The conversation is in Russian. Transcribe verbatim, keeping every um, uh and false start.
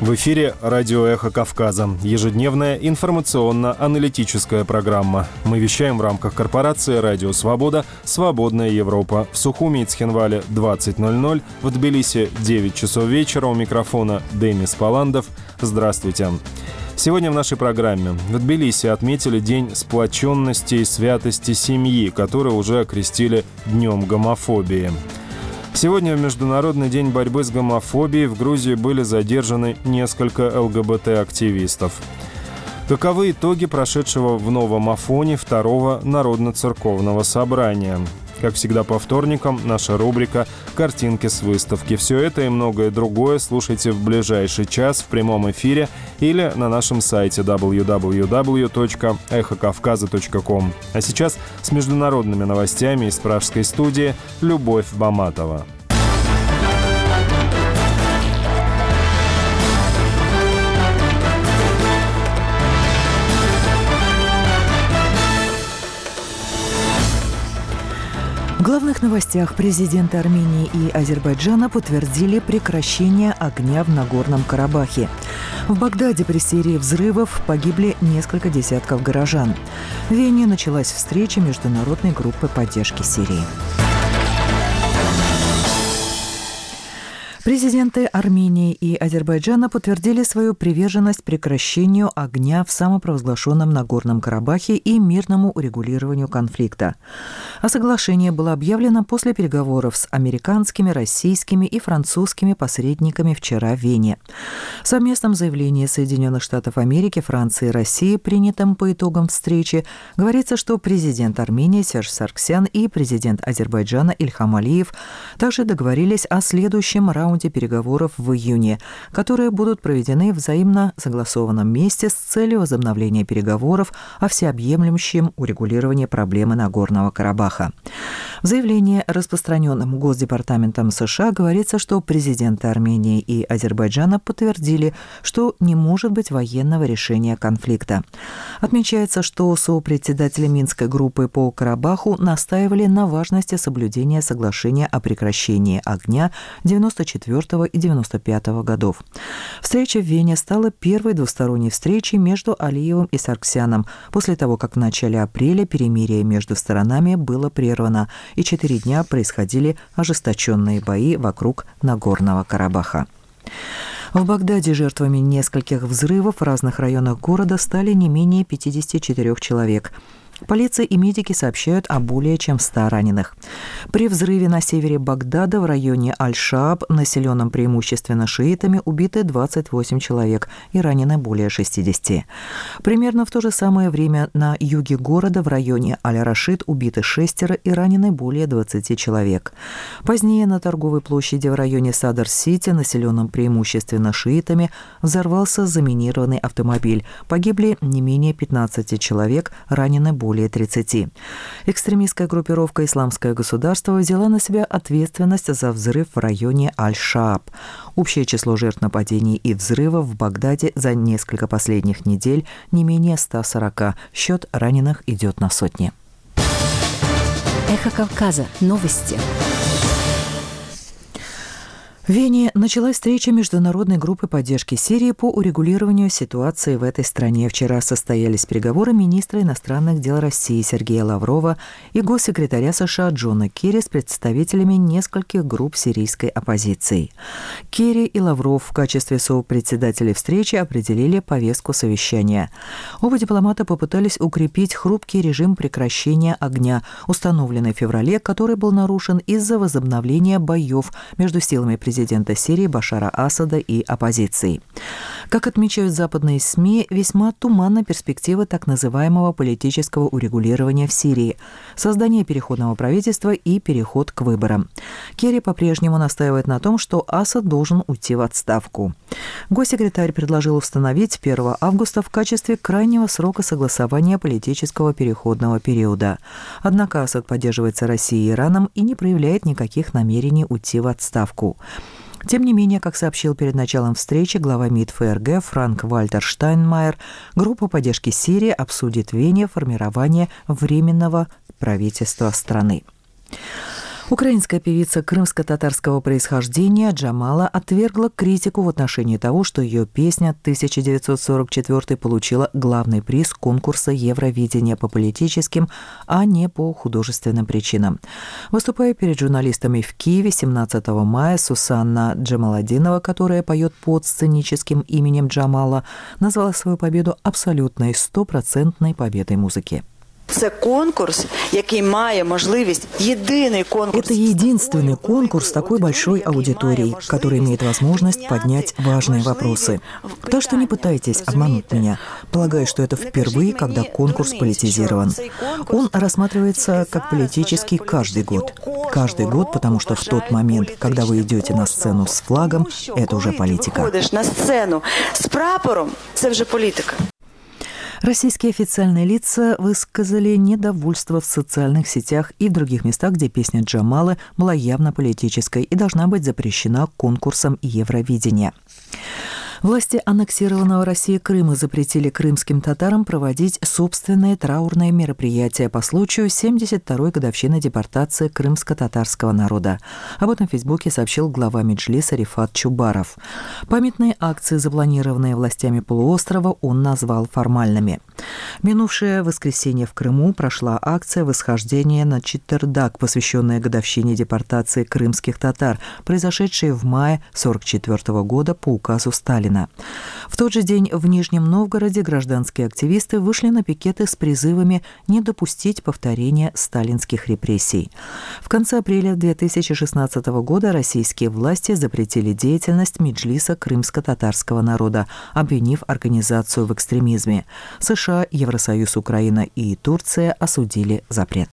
В эфире радио «Эхо Кавказа». Ежедневная информационно-аналитическая программа. Мы вещаем в рамках корпорации «Радио Свобода», «Свободная Европа». В Сухуми и Цхинвале двадцать ноль ноль, в Тбилиси девять часов вечера. У микрофона Демис Паландов. Здравствуйте. Сегодня в нашей программе в Тбилиси отметили День сплоченности и святости семьи, который уже окрестили Днем гомофобии. Сегодня, в Международный день борьбы с гомофобией, в Грузии были задержаны несколько ЛГБТ-активистов. Каковы итоги прошедшего в Новом Афоне второго Народно-церковного собрания? Как всегда по вторникам, наша рубрика «Картинки с выставки». Все это и многое другое слушайте в ближайший час в прямом эфире или на нашем сайте дабл ю дабл ю дабл ю точка эхо кавказа точка ком. А сейчас с международными новостями из пражской студии Любовь Баматова. В главных новостях президенты Армении и Азербайджана подтвердили прекращение огня в Нагорном Карабахе. В Багдаде при серии взрывов погибли несколько десятков горожан. В Вене началась встреча международной группы поддержки Сирии. Президенты Армении и Азербайджана подтвердили свою приверженность прекращению огня в самопровозглашенном Нагорном Карабахе и мирному урегулированию конфликта. А соглашение было объявлено после переговоров с американскими, российскими и французскими посредниками вчера в Вене. В совместном заявлении Соединенных Штатов Америки, Франции и России, принятом по итогам встречи, говорится, что президент Армении Серж Саргсян и президент Азербайджана Ильхам Алиев также договорились о следующем раунде переговоров в июне, которые будут проведены в взаимно согласованном месте с целью возобновления переговоров о всеобъемлющем урегулировании проблемы Нагорного Карабаха. В заявлении, распространенном Госдепартаментом США, говорится, что президенты Армении и Азербайджана подтвердили, что не может быть военного решения конфликта. Отмечается, что сопредседатели Минской группы по Карабаху настаивали на важности соблюдения соглашения о прекращении огня девяносто четвёртого и девяносто пятого годов. Встреча в Вене стала первой двусторонней встречей между Алиевым и Саргсяном после того, как в начале апреля перемирие между сторонами было прервано, и четыре дня происходили ожесточенные бои вокруг Нагорного Карабаха. В Багдаде жертвами нескольких взрывов в разных районах города стали не менее пятьдесят четыре человек. Полиция и медики сообщают о более чем ста раненых. При взрыве на севере Багдада в районе Аль-Шааб, населенном преимущественно шиитами, убиты двадцать восемь человек и ранены более шестидесяти. Примерно в то же самое время на юге города в районе Аль-Рашид убиты шестеро и ранены более двадцати человек. Позднее на торговой площади в районе Садар-Сити, населенном преимущественно шиитами, взорвался заминированный автомобиль. Погибли не менее пятнадцати человек, ранены более тридцати. Экстремистская группировка «Исламское государство» взяла на себя ответственность за взрыв в районе Аль-Шааб. Общее число жертв нападений и взрывов в Багдаде за несколько последних недель не менее ста сорока. Счет раненых идет на сотни. Эхо Кавказа. Новости. В Вене началась встреча международной группы поддержки Сирии по урегулированию ситуации в этой стране. Вчера состоялись переговоры министра иностранных дел России Сергея Лаврова и госсекретаря США Джона Керри с представителями нескольких групп сирийской оппозиции. Керри и Лавров в качестве сопредседателей встречи определили повестку совещания. Оба дипломата попытались укрепить хрупкий режим прекращения огня, установленный в феврале, который был нарушен из-за возобновления боев между силами президента президента Сирии Башара Асада и оппозицией. Как отмечают западные СМИ, весьма туманна перспектива так называемого политического урегулирования в Сирии, создание переходного правительства и переход к выборам. Керри по-прежнему настаивает на том, что Асад должен уйти в отставку. Госсекретарь предложил установить первого августа в качестве крайнего срока согласования политического переходного периода. Однако Асад поддерживается Россией и Ираном и не проявляет никаких намерений уйти в отставку. Тем не менее, как сообщил перед началом встречи глава МИД ФРГ Франк-Вальтер Штайнмайер, группа поддержки Сирии обсудит в Вене формирование временного правительства страны. Украинская певица крымско-татарского происхождения Джамала отвергла критику в отношении того, что ее песня тысяча девятьсот сорок четвёртый получила главный приз конкурса Евровидения по политическим, а не по художественным причинам. Выступая перед журналистами в Киеве семнадцатого мая, Сусанна Джамаладинова, которая поет под сценическим именем Джамала, назвала свою победу абсолютной стопроцентной победой музыки. Это конкурс, який має можливість, единый конкурс. Это единственный конкурс такой большой аудитории, который имеет возможность поднять важные вопросы. Так что не пытайтесь обмануть меня. Полагаю, что это впервые, когда конкурс политизирован. Он рассматривается как политический каждый год. Каждый год, потому что в тот момент, когда вы идете на сцену с флагом, это уже политика. Выходишь на сцену с прапором, это уже политика. Российские официальные лица высказали недовольство в социальных сетях и в других местах, где песня Джамалы была явно политической и должна быть запрещена конкурсом Евровидения. Власти аннексированного Россией Крыма запретили крымским татарам проводить собственные траурные мероприятия по случаю семьдесят второй годовщины депортации крымско-татарского народа. Об этом в Фейсбуке сообщил глава Меджлиса Рифат Чубаров. Памятные акции, запланированные властями полуострова, он назвал формальными. В минувшее воскресенье в Крыму прошла акция восхождения на Читтырдак, посвященная годовщине депортации крымских татар, произошедшей в мае сорок четвёртого года по указу Сталина. В тот же день в Нижнем Новгороде гражданские активисты вышли на пикеты с призывами не допустить повторения сталинских репрессий. В конце апреля две тысячи шестнадцатого года российские власти запретили деятельность Меджлиса крымско-татарского народа, обвинив организацию в экстремизме. США, Евросоюз, Украина и Турция осудили запрет.